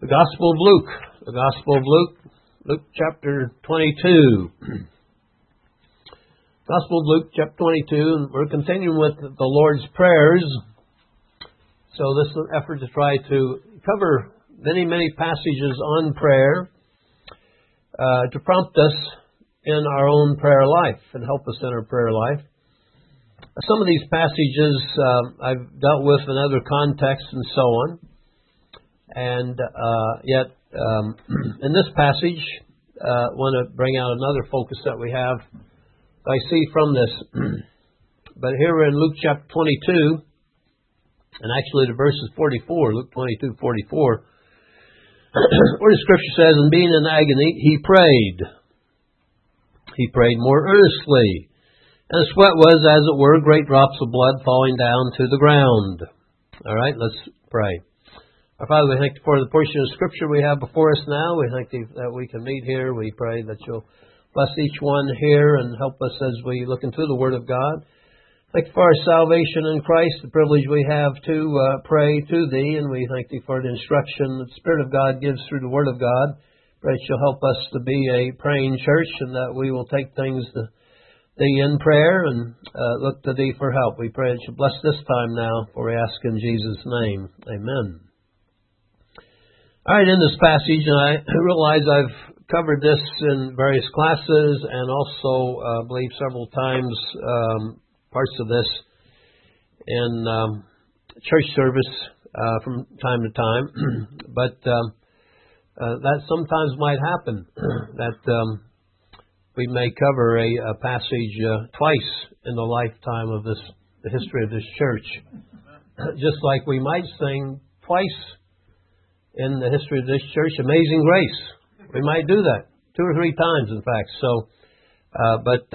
The Gospel of Luke. The Gospel of Luke. Luke chapter 22. Gospel of Luke chapter 22. And we're continuing with the Lord's prayers. So this is an effort to try to cover many passages on prayer to prompt us in our own prayer life and help us in our prayer life. Some of these passages I've dealt with in other contexts and so on. And yet, in this passage, I want to bring out another focus that we have. I see from this. But here we're in Luke chapter 22, and actually the verse is 44, Luke 22:44, where the scripture says, "And being in agony, he prayed. He prayed more earnestly. And the sweat was, as it were, great drops of blood falling down to the ground." All right, let's pray. Our Father, we thank you for the portion of Scripture we have before us now. We thank you that we can meet here. We pray that you'll bless each one here and help us as we look into the Word of God. Thank you for our salvation in Christ, the privilege we have to pray to Thee, and we thank Thee for the instruction that the Spirit of God gives through the Word of God. Pray that you'll help us to be a praying church and that we will take things to Thee in prayer and look to Thee for help. We pray that you bless this time now, for we ask in Jesus' name. Amen. All right, in this passage, and I realize I've covered this in various classes and also, I believe, several times parts of this in church service from time to time. But that sometimes might happen, that we may cover a passage twice in the lifetime of the history of this church. Just like we might sing twice in the history of this church, Amazing Grace. We might do that 2 or 3 times, in fact. So, but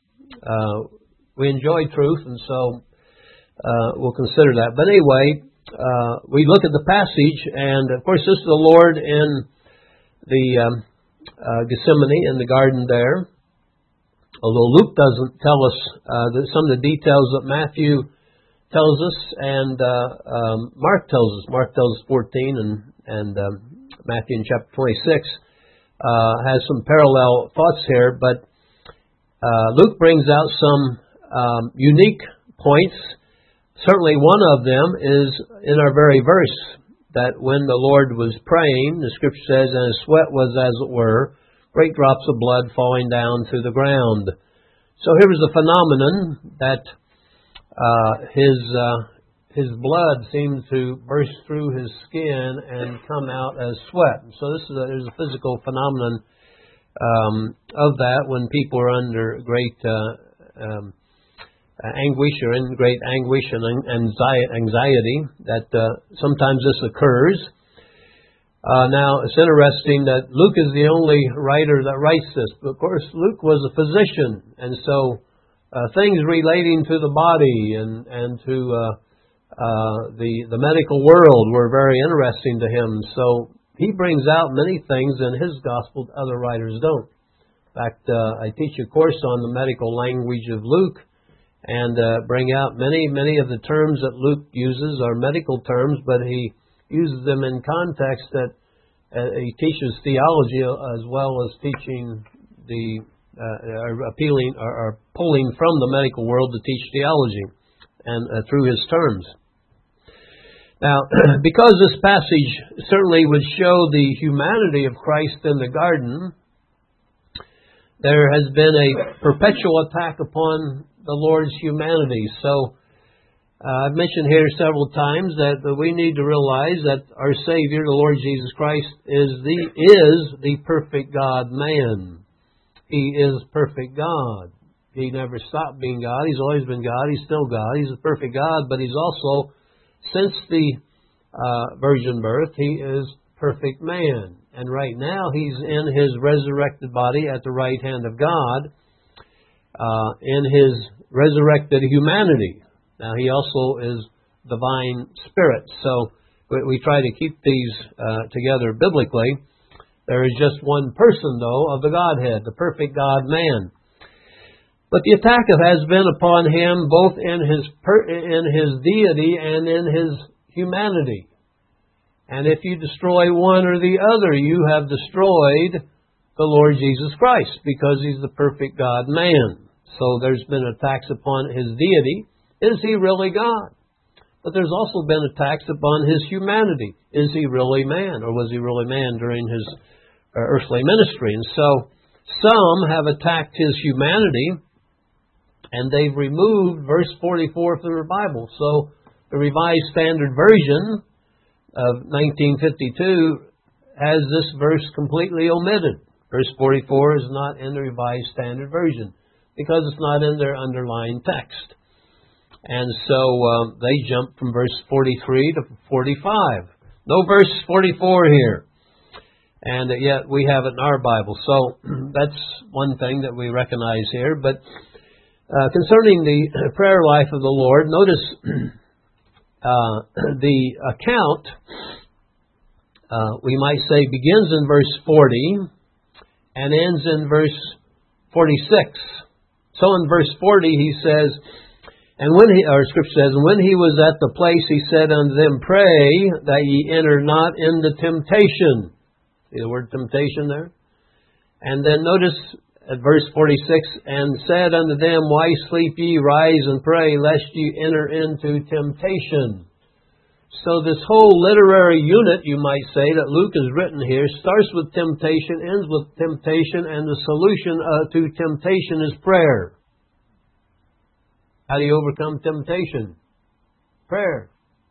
we enjoy truth, and so we'll consider that. But anyway, we look at the passage, and of course, this is the Lord in the Gethsemane in the garden there. Although Luke doesn't tell us some of the details that Matthew tells us, and Mark tells us. Mark tells us 14, and Matthew in chapter 26 has some parallel thoughts here. But Luke brings out some unique points. Certainly one of them is in our very verse, that when the Lord was praying, the scripture says, "And his sweat was, as it were, great drops of blood falling down to the ground." So here was a phenomenon that his blood seemed to burst through his skin and come out as sweat. So there's a physical phenomenon of that when people are under great anguish or in great anguish and anxiety, that sometimes this occurs. Now, it's interesting that Luke is the only writer that writes this. But of course, Luke was a physician, and so things relating to the body and to the medical world were very interesting to him. So he brings out many things in his gospel that other writers don't. In fact, I teach a course on the medical language of Luke, and bring out many of the terms that Luke uses are medical terms, but he uses them in context that he teaches theology as well as teaching appealing or pulling from the medical world to teach theology, and through his terms. Now, because this passage certainly would show the humanity of Christ in the garden, there has been a perpetual attack upon the Lord's humanity. So I've mentioned here several times that we need to realize that our Savior, the Lord Jesus Christ, is the perfect God-man. He is perfect God. He never stopped being God. He's always been God. He's still God. He's a perfect God, but He's also, since the virgin birth, He is perfect man. And right now He's in His resurrected body at the right hand of God, in His resurrected humanity. Now, He also is divine spirit. So we try to keep these together biblically. There is just one person, though, of the Godhead, the perfect God-man. But the attack has been upon Him both in His deity and in His humanity. And if you destroy one or the other, you have destroyed the Lord Jesus Christ, because He's the perfect God-man. So there's been attacks upon His deity. Is He really God? But there's also been attacks upon His humanity. Is He really man? Or was He really man during His earthly ministry? And so some have attacked His humanity, and they've removed verse 44 from their Bible. So the Revised Standard Version of 1952 has this verse completely omitted. Verse 44 is not in the Revised Standard Version because it's not in their underlying text. And so they jump from verse 43 to 45. No verse 44 here. And yet we have it in our Bible. So that's one thing that we recognize here. But concerning the prayer life of the Lord, notice the account, we might say, begins in verse 40 and ends in verse 46. So in verse 40 he says, Scripture says, and when he was at the place, he said unto them, pray that ye enter not into temptation. See the word temptation there? And then notice at verse 46, and said unto them, why sleep ye? Rise and pray, lest ye enter into temptation. So this whole literary unit, you might say, that Luke has written here, starts with temptation, ends with temptation, and the solution to temptation is prayer. How do you overcome temptation? Prayer.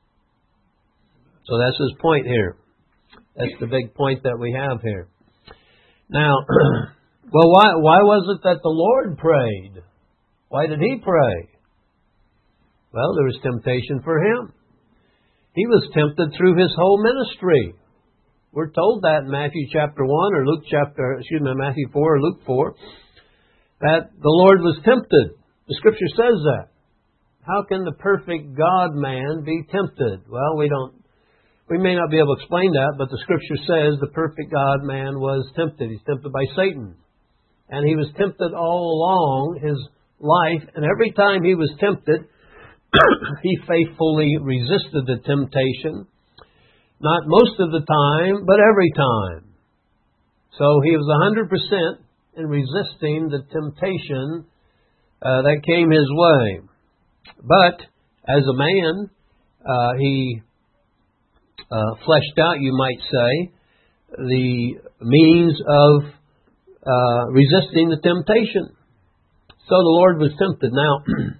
So that's his point here. That's the big point that we have here. Now, well, why was it that the Lord prayed? Why did He pray? Well, there was temptation for Him. He was tempted through His whole ministry. We're told that in Matthew chapter 1 or Matthew 4 or Luke 4, that the Lord was tempted. The Scripture says that. How can the perfect God-man be tempted? Well, we may not be able to explain that, but the Scripture says the perfect God-man was tempted. He's tempted by Satan. And he was tempted all along his life, and every time he was tempted, he faithfully resisted the temptation. Not most of the time, but every time. So he was 100% in resisting the temptation that came his way. But as a man, he fleshed out, you might say, the means of resisting the temptation. So the Lord was tempted. Now,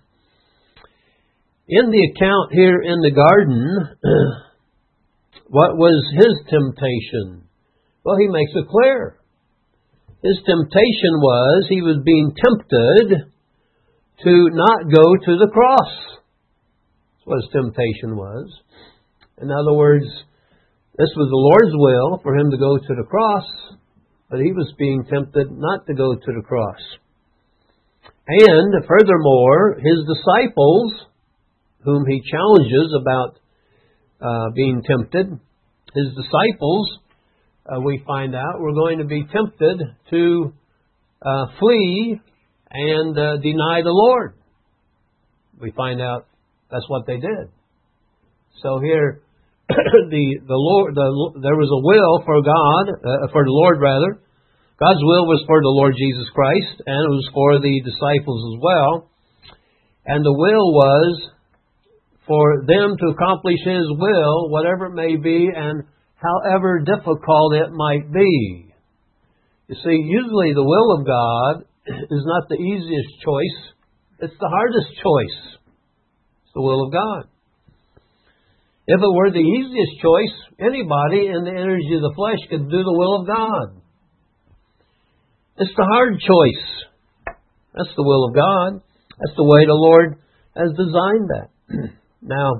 in the account here in the garden, what was His temptation? Well, He makes it clear. His temptation was He was being tempted to not go to the cross. That's what His temptation was. In other words, this was the Lord's will for Him to go to the cross, but He was being tempted not to go to the cross. And furthermore, His disciples, whom He challenges about being tempted, His disciples, we find out, were going to be tempted to flee and deny the Lord. We find out that's what they did. So here, there was a will for God, for the Lord rather. God's will was for the Lord Jesus Christ, and it was for the disciples as well. And the will was for them to accomplish His will, whatever it may be, and however difficult it might be. You see, usually the will of God is not the easiest choice. It's the hardest choice. It's the will of God. If it were the easiest choice, anybody in the energy of the flesh could do the will of God. It's the hard choice. That's the will of God. That's the way the Lord has designed that. Now,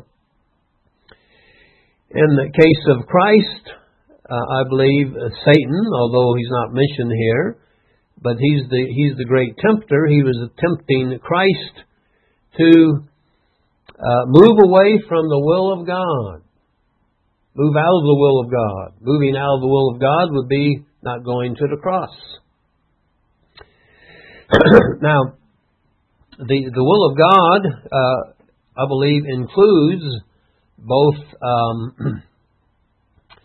in the case of Christ, I believe Satan, although he's not mentioned here, but he's the great tempter. He was tempting Christ to move away from the will of God. Move out of the will of God. Moving out of the will of God would be not going to the cross. Now, the will of God, I believe, includes both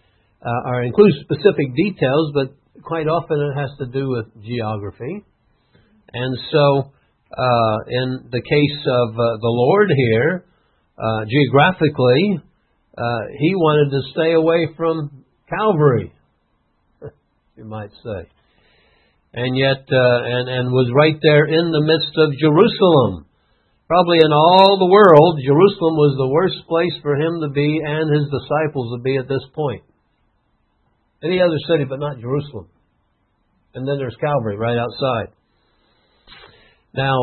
or includes specific details, but quite often it has to do with geography. And so, in the case of the Lord here, geographically, He wanted to stay away from Calvary, you might say. And yet, and was right there in the midst of Jerusalem. Probably in all the world, Jerusalem was the worst place for Him to be and His disciples to be at this point. Any other city but not Jerusalem. And then there's Calvary right outside. Now,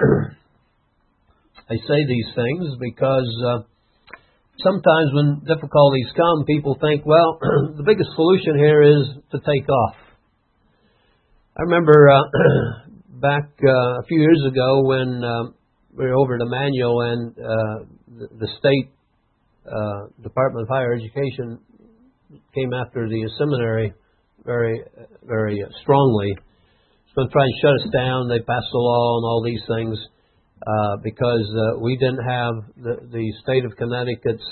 I say these things because sometimes when difficulties come, people think, well, the biggest solution here is to take off. I remember back a few years ago when we were over at Emmanuel and the state Department of Higher Education came after the seminary very, very strongly. It's going to try and shut us down. They passed a law and all these things because we didn't have the state of Connecticut's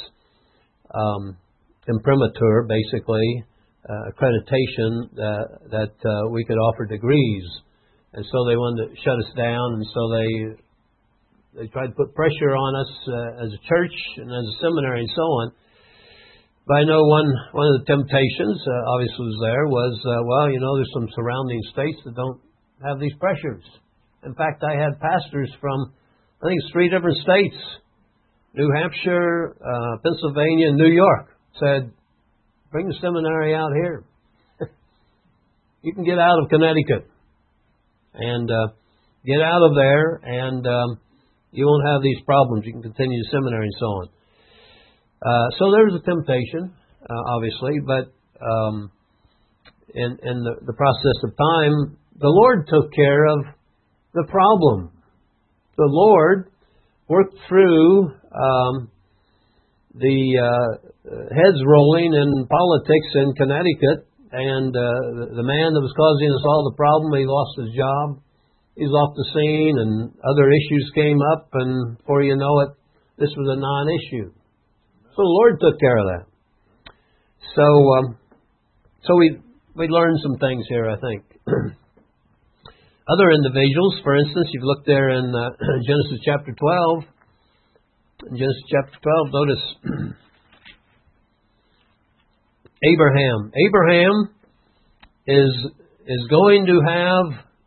imprimatur, basically, accreditation that we could offer degrees. And so they wanted to shut us down, and so they tried to put pressure on us as a church and as a seminary and so on. But I know one of the temptations, obviously was well, there's some surrounding states that don't have these pressures. In fact, I had pastors from, I think it's 3 different states, New Hampshire, Pennsylvania, and New York, said, bring the seminary out here. You can get out of Connecticut and get out of there, and you won't have these problems. You can continue the seminary and so on. So there was a temptation, obviously, but in the process of time, the Lord took care of the problem. The Lord worked through the heads rolling in politics in Connecticut, and the man that was causing us all the problem, he lost his job. He's off the scene, and other issues came up, and before you know it, this was a non-issue. So the Lord took care of that. So we learned some things here, I think. Other individuals, for instance, you've looked there in Genesis chapter 12. In Genesis chapter 12, notice Abraham. Abraham is going to have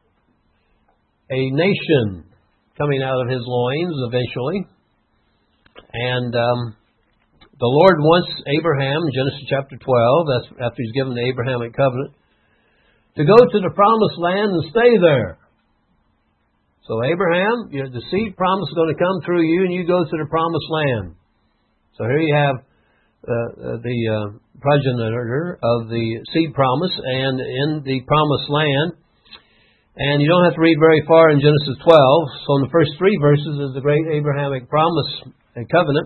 a nation coming out of his loins eventually. And the Lord wants Abraham, Genesis chapter 12, that's after He's given the Abrahamic covenant, to go to the promised land and stay there. So Abraham, the seed promise is going to come through you, and you go to the promised land. So here you have the progenitor of the seed promise and in the promised land. And you don't have to read very far in Genesis 12. So in the first 3 verses is the great Abrahamic promise and covenant.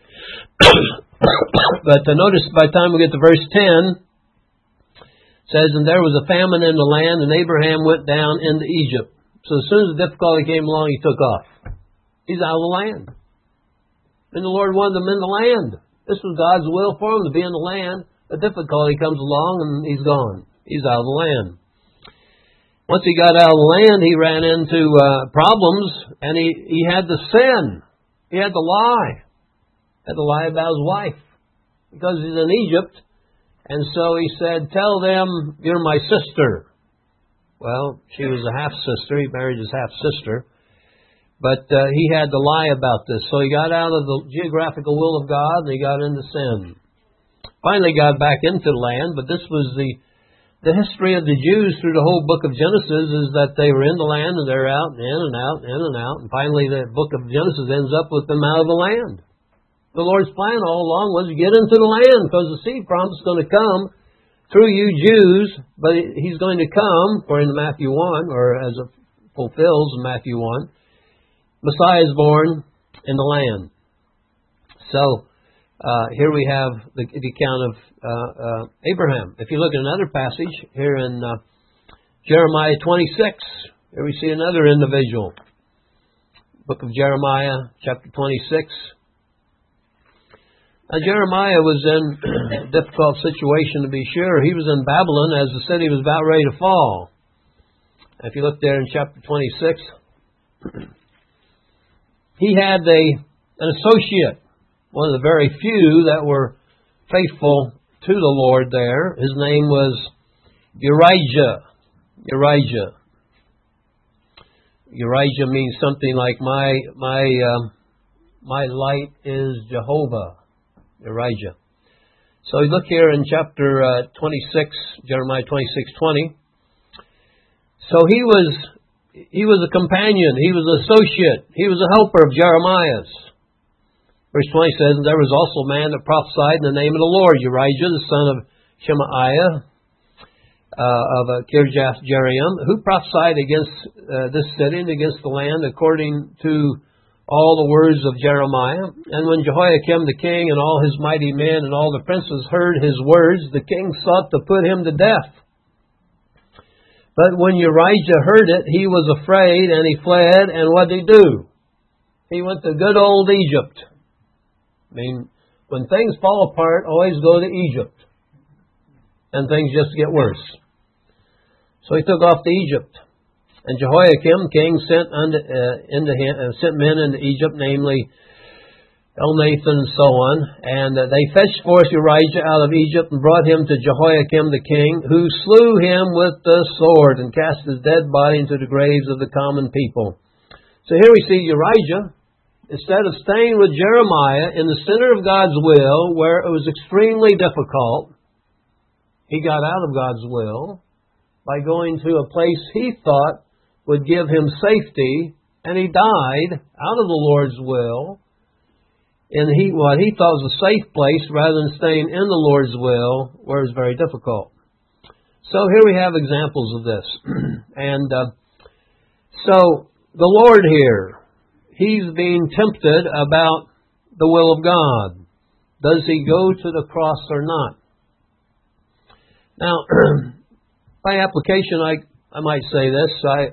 But notice by the time we get to verse 10, it says, and there was a famine in the land, and Abraham went down into Egypt. So as soon as the difficulty came along, he took off. He's out of the land. And the Lord wanted him in the land. This was God's will for him to be in the land. The difficulty comes along, and he's gone. He's out of the land. Once he got out of the land, he ran into problems, and he had to sin. He had to lie. He had to lie about his wife because he's in Egypt. And so he said, tell them you're my sister. Well, she was a half-sister. He married his half-sister. But he had to lie about this. So he got out of the geographical will of God, and he got into sin. Finally got back into the land, but this was the history of the Jews through the whole book of Genesis is that they were in the land, and they're out, and in and out, in and out. And finally the book of Genesis ends up with them out of the land. The Lord's plan all along was to get into the land, because the seed promise is going to come through you Jews, but He's going to come, according to Matthew 1, or as it fulfills in Matthew 1, Messiah is born in the land. So, here we have the account of Abraham. If you look at another passage, here in Jeremiah 26, here we see another individual. Book of Jeremiah, chapter 26. Now, Jeremiah was in a difficult situation, to be sure. He was in Babylon as the city was about ready to fall. If you look there in chapter 26, he had an associate, one of the very few that were faithful to the Lord there. His name was Urijah. Urijah means something like my light is Jehovah. Urijah. So we look here in chapter 26, Jeremiah 26:20. So he was a companion, he was an associate, he was a helper of Jeremiah's. Verse 20 says, "And there was also a man that prophesied in the name of the Lord, Urijah, the son of Shemaiah, of Kirjath Jearim, who prophesied against this city and against the land according to all the words of Jeremiah. And when Jehoiakim the king and all his mighty men and all the princes heard his words, the king sought to put him to death. But when Urijah heard it, he was afraid and he fled. And what did he do? He went to good old Egypt. I mean, when things fall apart, always go to Egypt. And things just get worse. So he took off to Egypt. And Jehoiakim, king, sent men into Egypt, namely Elnathan and so on. And they fetched forth Urijah out of Egypt and brought him to Jehoiakim the king, who slew him with the sword and cast his dead body into the graves of the common people. So here we see Urijah, instead of staying with Jeremiah in the center of God's will, where it was extremely difficult, he got out of God's will by going to a place he thought would give him safety, and he died out of the Lord's will in what he thought was a safe place rather than staying in the Lord's will, where it was very difficult. So here we have examples of this. And so the Lord here, he's being tempted about the will of God. Does he go to the cross or not? Now, by application, I might say this. I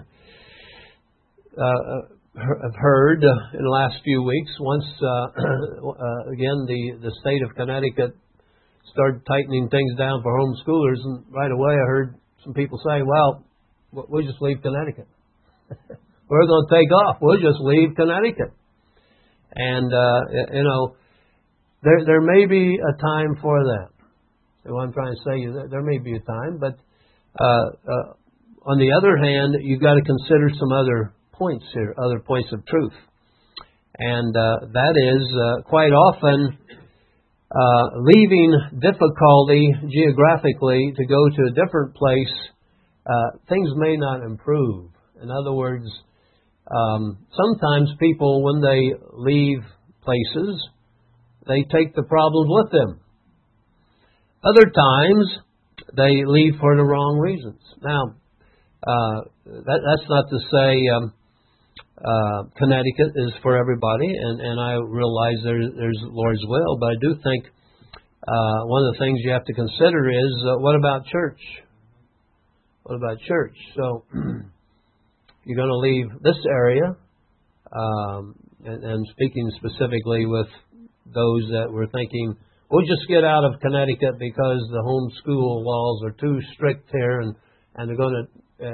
have heard in the last few weeks, once again the state of Connecticut started tightening things down for homeschoolers, and right away I heard some people say, well, we'll just leave Connecticut. We're going to take off. We'll just leave Connecticut. And, there may be a time for that. So what I'm trying to say is that there may be a time, but on the other hand, you've got to consider some other points here, other points of truth. And that is quite often leaving difficulty geographically to go to a different place, things may not improve. In other words, sometimes people, when they leave places, they take the problems with them. Other times, they leave for the wrong reasons. Now, that's not to say Connecticut is for everybody, and I realize there's the Lord's will, but I do think one of the things you have to consider is, what about church? What about church? So, you're going to leave this area, and speaking specifically with those that were thinking, we'll just get out of Connecticut because the homeschool laws are too strict here, and they're going to.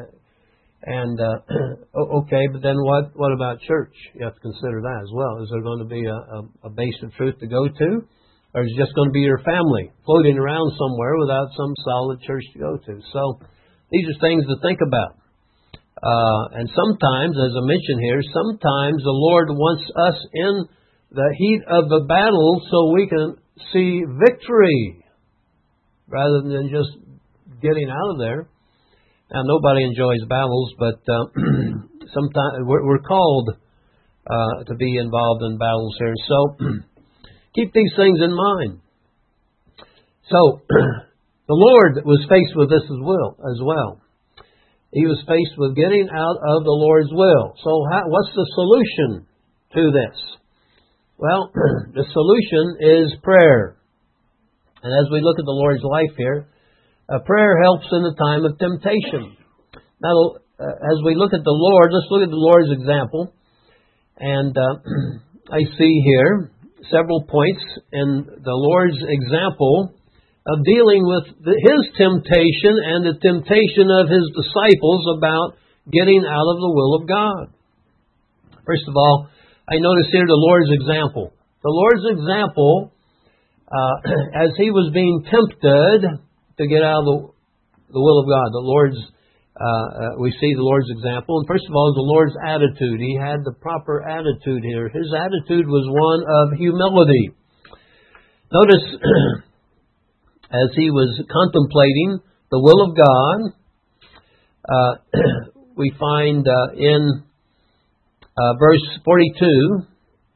Okay, but then what about church? You have to consider that as well. Is there going to be a base of truth to go to, or is it just going to be your family floating around somewhere without some solid church to go to? So these are things to think about. And sometimes, as I mentioned here, sometimes the Lord wants us in the heat of the battle so we can see victory rather than just getting out of there. Now, nobody enjoys battles, but sometimes we're called to be involved in battles here. So keep these things in mind. So the Lord was faced with this as well. He was faced with getting out of the Lord's will. So what's the solution to this? Well, the solution is prayer. And as we look at the Lord's life here, prayer helps in the time of temptation. Now, as we look at the Lord, let's look at the Lord's example. And I see here several points in the Lord's example of dealing with His temptation and the temptation of His disciples about getting out of the will of God. First of all, I notice here the Lord's example. The Lord's example, as He was being tempted to get out of the will of God. We see the Lord's example. And first of all, the Lord's attitude. He had the proper attitude here. His attitude was one of humility. Notice, as He was contemplating the will of God, we find in verse 41,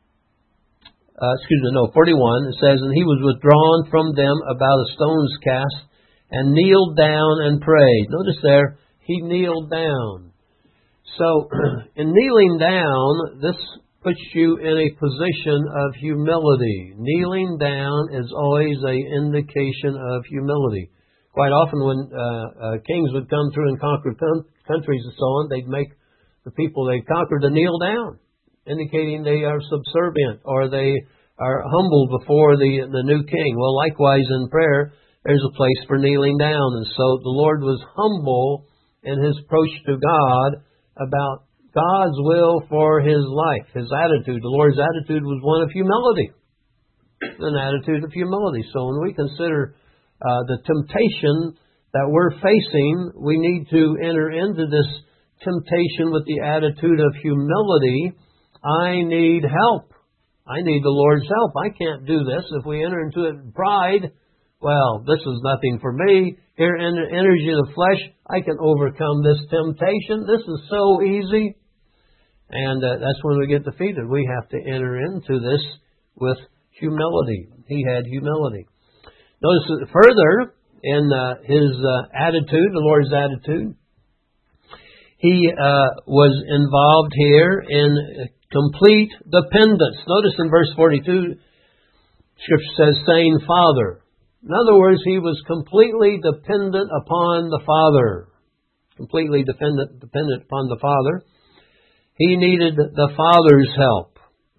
it says, "And He was withdrawn from them about a stone's cast, and kneeled down and prayed." Notice there, He kneeled down. So, in kneeling down, this puts you in a position of humility. Kneeling down is always an indication of humility. Quite often when kings would come through and conquer countries and so on, they'd make the people they conquered to kneel down, indicating they are subservient or they are humbled before the new king. Well, likewise in prayer, there's a place for kneeling down. And so the Lord was humble in His approach to God about God's will for His life, His attitude. The Lord's attitude was one of humility, an attitude of humility. So when we consider the temptation that we're facing, we need to enter into this temptation with the attitude of humility. I need help. I need the Lord's help. I can't do this. If we enter into it in pride, well, this is nothing for me. Here in the energy of the flesh, I can overcome this temptation. This is so easy. And that's when we get defeated. We have to enter into this with humility. He had humility. Notice that further in His attitude, the Lord's attitude, He was involved here in complete dependence. Notice in verse 42, Scripture says, saying, Father. In other words, He was completely dependent upon the Father. Completely dependent upon the Father. He needed the Father's help.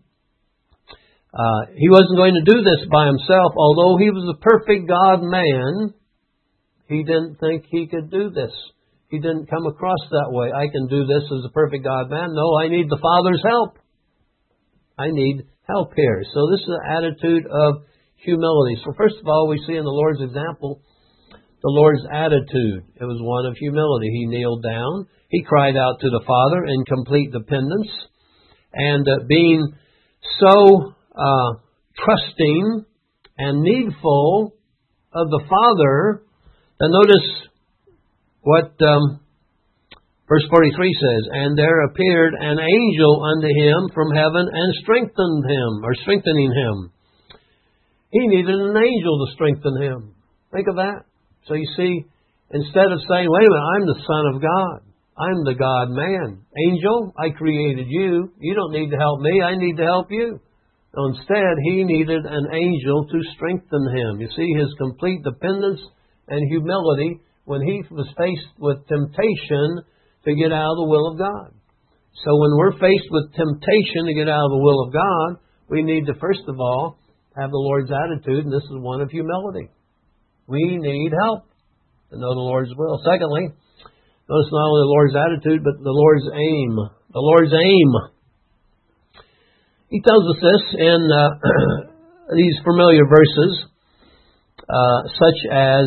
He wasn't going to do this by Himself. Although He was a perfect God-man, He didn't think He could do this. He didn't come across that way. I can do this as a perfect God-man. No, I need the Father's help. I need help here. So this is an attitude of humility. So first of all, we see in the Lord's example, the Lord's attitude. It was one of humility. He kneeled down. He cried out to the Father in complete dependence. And being so trusting and needful of the Father, and notice what verse 43 says, and there appeared an angel unto him from heaven and strengthening him. He needed an angel to strengthen him. Think of that. So you see, instead of saying, wait a minute, I'm the Son of God. I'm the God-man. Angel, I created you. You don't need to help me. I need to help you. So instead, he needed an angel to strengthen him. You see his complete dependence and humility when he was faced with temptation to get out of the will of God. So when we're faced with temptation to get out of the will of God, we need to, first of all, have the Lord's attitude, and this is one of humility. We need help to know the Lord's will. Secondly, notice not only the Lord's attitude, but the Lord's aim. The Lord's aim. He tells us this in these familiar verses, such as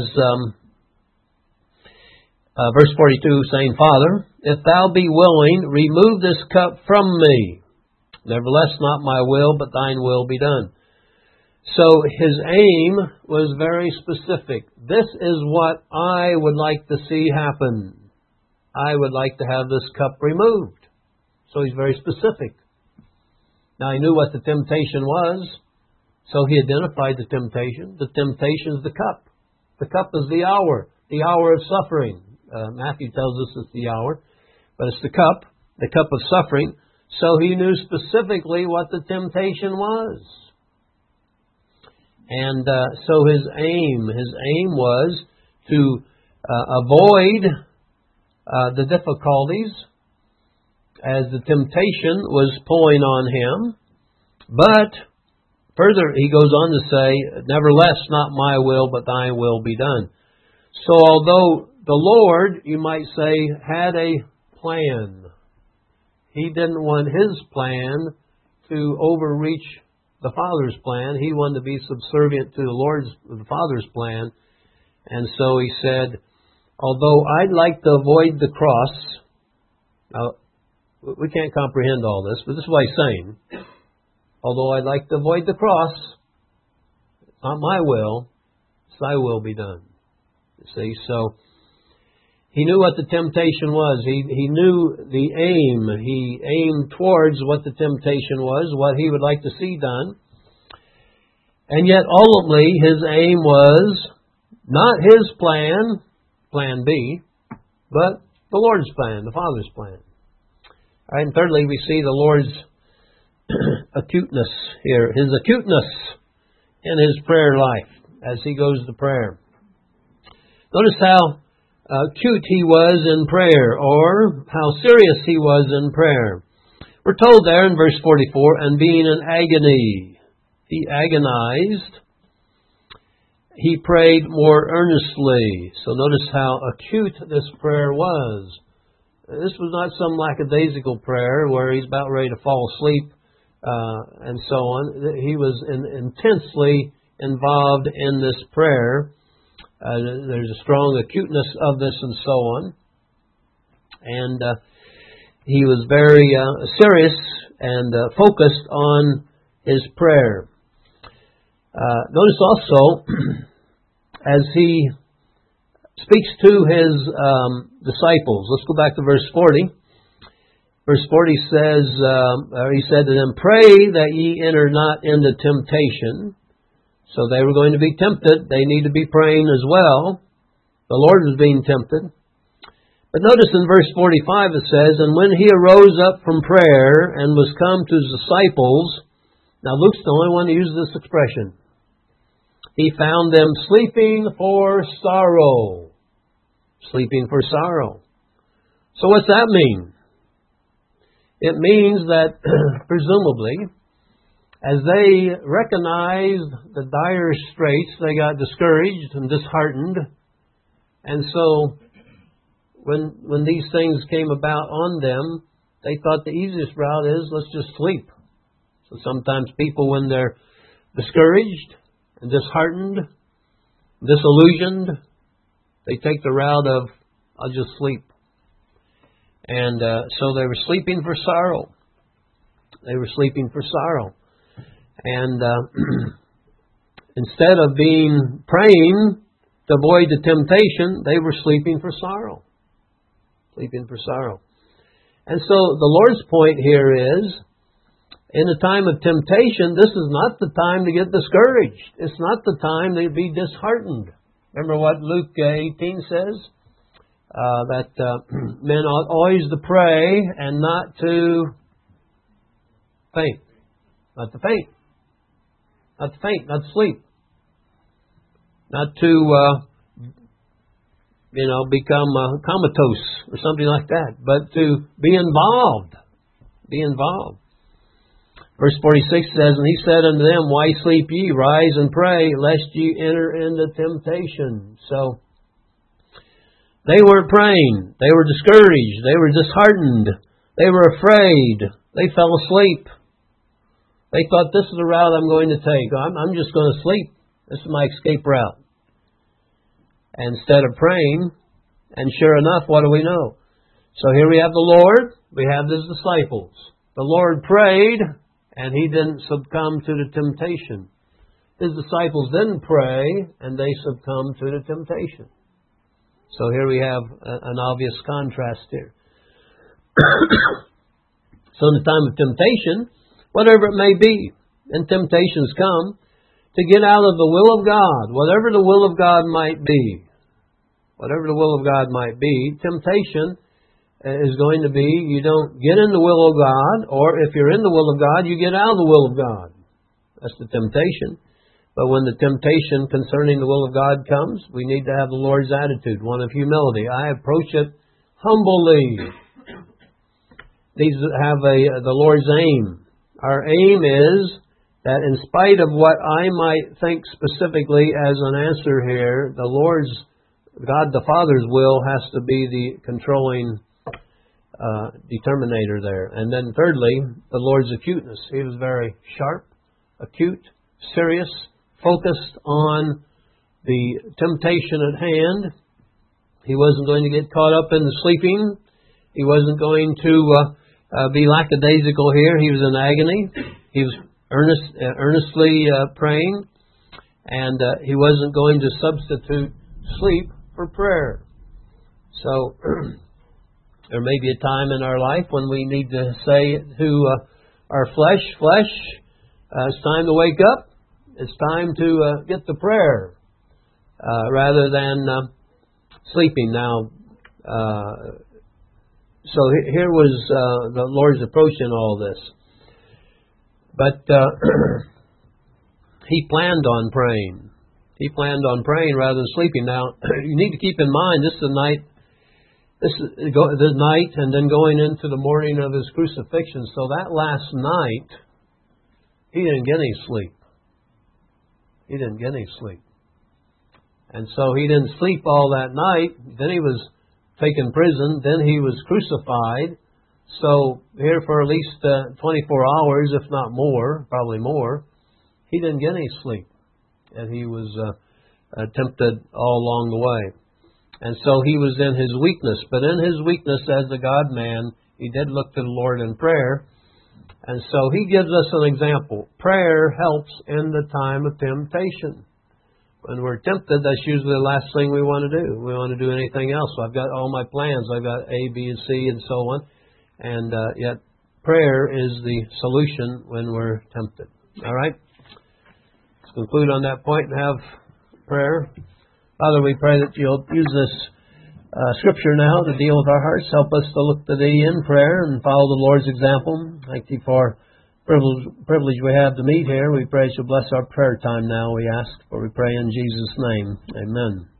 verse 42, saying, Father, if thou be willing, remove this cup from me. Nevertheless, not my will, but thine will be done. So his aim was very specific. This is what I would like to see happen. I would like to have this cup removed. So he's very specific. Now he knew what the temptation was, so he identified the temptation. The temptation is the cup. The cup is the hour of suffering. Matthew tells us it's the hour, but it's the cup of suffering. So he knew specifically what the temptation was. And so his aim was to avoid the difficulties as the temptation was pulling on him, but Further, he goes on to say, nevertheless, not my will, but thy will be done. So although the Lord, you might say, had a plan, he didn't want his plan to overreach the Father's plan. He wanted to be subservient to the Father's plan. And so he said, although I'd like to avoid the cross, now, we can't comprehend all this, but this is what he's saying. Although I'd like to avoid the cross, it's not my will, it's thy will be done. You see, so he knew what the temptation was. He knew the aim. He aimed towards what the temptation was, what he would like to see done. And yet, ultimately, his aim was not his plan, plan B, but the Lord's plan, the Father's plan. All right, and thirdly, we see the Lord's acuteness here, his acuteness in his prayer life as he goes to prayer. Notice how acute he was in prayer, or how serious he was in prayer. We're told there in verse 44, and being in agony, he agonized, he prayed more earnestly. So notice how acute this prayer was. This was not some lackadaisical prayer where he's about ready to fall asleep and so on. He was intensely involved in this prayer. There's a strong acuteness of this and so on. And he was very serious and focused on his prayer. Notice also, as he speaks to his disciples, let's go back to verse 40. Verse 40 says, he said to them, pray that ye enter not into temptation. So they were going to be tempted. They need to be praying as well. The Lord was being tempted. But notice in verse 45 it says, and when he arose up from prayer and was come to his disciples, now Luke's the only one who uses this expression, he found them sleeping for sorrow. Sleeping for sorrow. So what's that mean? It means that, presumably, as they recognized the dire straits, they got discouraged and disheartened. And so, when these things came about on them, they thought the easiest route is, let's just sleep. So sometimes people, when they're discouraged and disheartened, disillusioned, they take the route of, I'll just sleep. And so they were sleeping for sorrow. They were sleeping for sorrow. And instead of praying to avoid the temptation, they were sleeping for sorrow. Sleeping for sorrow. And so the Lord's point here is, in a time of temptation, this is not the time to get discouraged. It's not the time to be disheartened. Remember what Luke 18 says? That men ought always to pray and not to faint. Not to faint. Not to faint, not to sleep. Not to, become comatose or something like that. But to be involved. Be involved. Verse 46 says, and he said unto them, why sleep ye? Rise and pray, lest ye enter into temptation. So, they weren't praying. They were discouraged. They were disheartened. They were afraid. They fell asleep. They thought, this is the route I'm going to take. I'm just going to sleep. This is my escape route. And instead of praying, and sure enough, what do we know? So here we have the Lord. We have his disciples. The Lord prayed, and he didn't succumb to the temptation. His disciples didn't pray, and they succumbed to the temptation. So here we have an obvious contrast here. So in the time of temptation, whatever it may be, and temptations come, to get out of the will of God, whatever the will of God might be, temptation is going to be, you don't get in the will of God, or if you're in the will of God, you get out of the will of God. That's the temptation. But when the temptation concerning the will of God comes, we need to have the Lord's attitude, one of humility. I approach it humbly. These have the Lord's aim. Our aim is that in spite of what I might think specifically as an answer here, the Lord's, God the Father's will has to be the controlling determinator there. And then thirdly, the Lord's acuteness. He was very sharp, acute, serious, focused on the temptation at hand. He wasn't going to get caught up in the sleeping. He wasn't going to be lackadaisical here. He was in agony. He was earnestly praying. And he wasn't going to substitute sleep for prayer. So there may be a time in our life when we need to say to our flesh, it's time to wake up. It's time to get to prayer rather than sleeping. Now, so here was the Lord's approach in all this. But He planned on praying. He planned on praying rather than sleeping. Now, you need to keep in mind, this is the night and then going into the morning of His crucifixion. So that last night, He didn't get any sleep. He didn't get any sleep. And so He didn't sleep all that night. Then He was taken prison. Then He was crucified. So here for at least 24 hours, if not more, probably more, He didn't get any sleep. And He was tempted all along the way. And so He was in His weakness. But in His weakness as a God-man, He did look to the Lord in prayer. And so He gives us an example. Prayer helps in the time of temptation. When we're tempted, that's usually the last thing we want to do. We want to do anything else. So I've got all my plans. I've got A, B, and C, and so on. And yet prayer is the solution when we're tempted. All right? Let's conclude on that point and have prayer. Father, we pray that You'll use this Scripture now to deal with our hearts. Help us to look to Thee in prayer and follow the Lord's example. Thank Thee for privilege we have to meet here. We pray You'll bless our prayer time now, we ask, for we pray in Jesus' name. Amen.